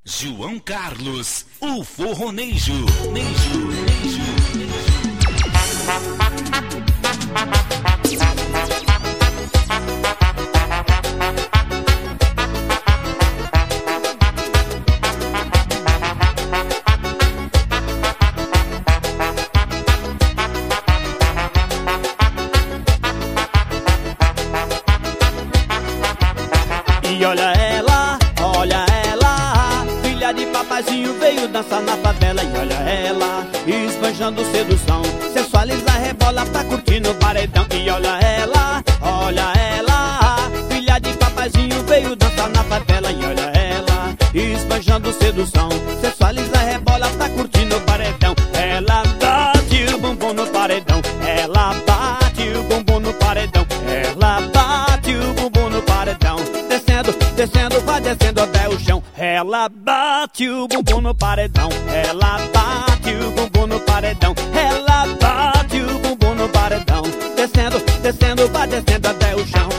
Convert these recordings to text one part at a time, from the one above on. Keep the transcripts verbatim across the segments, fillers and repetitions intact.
João Carlos, o forronejo. Nejo, nejo, nejo. E olha ela, olha ela, filha de papazinho veio dançar na favela. E olha ela, esbanjando sedução, sensualiza, rebola, tá curtindo o paredão. E olha ela, olha ela, filha de papazinho veio dançar na favela. E olha ela, esbanjando sedução, sensualiza, rebola, tá curtindo o paredão. Ela bate o bumbum no paredão, ela bate o bumbum no paredão, ela bate o bumbum no paredão. Descendo, descendo, vai descendo até o chão. Ela bate o bumbum no paredão, ela bate o bumbum no paredão, ela bate o bumbum no paredão. Descendo, descendo, vai descendo até o chão.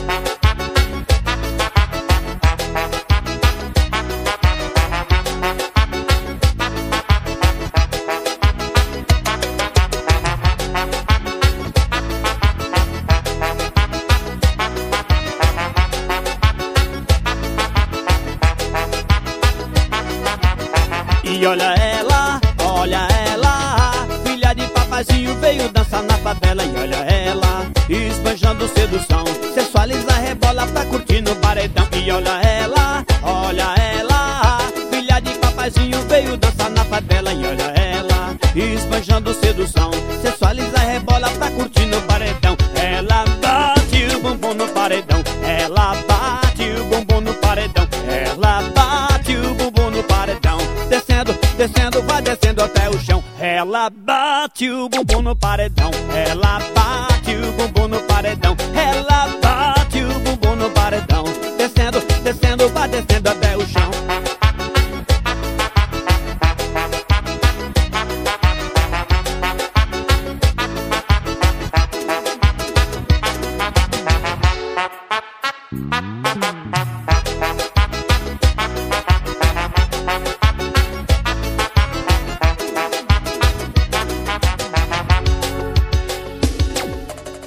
E olha ela, olha ela, filha de papazinho veio dançar na favela. E olha ela, esbanjando sedução, sensualiza, rebola, tá curtindo o paredão. E olha ela, olha ela, filha de papazinho veio dançar na favela. E olha ela, esbanjando sedução, sensualiza, rebola, tá curtindo o paredão. Ela bate o bumbum no paredão, ela bate o bumbum no paredão, ela bate o bumbum no paredão. Descendo, descendo, vai descendo até o chão. Ela bate o bumbum no paredão, ela bate o bumbum no paredão,